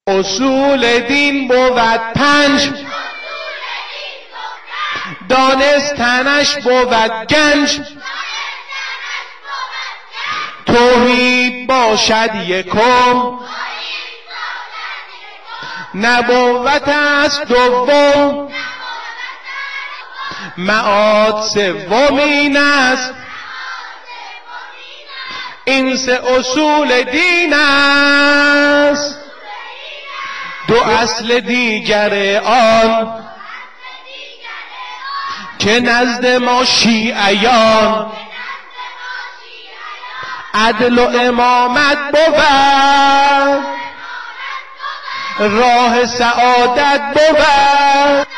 اصول دین بود 5 دانستنش بود گنج توحید باشد یکم نبوت است دوم معاد سومین است این 3 اصول دین است 2 اصل دیگر آن که نزد ما شیعیان عدل و امامت بود راه سعادت بود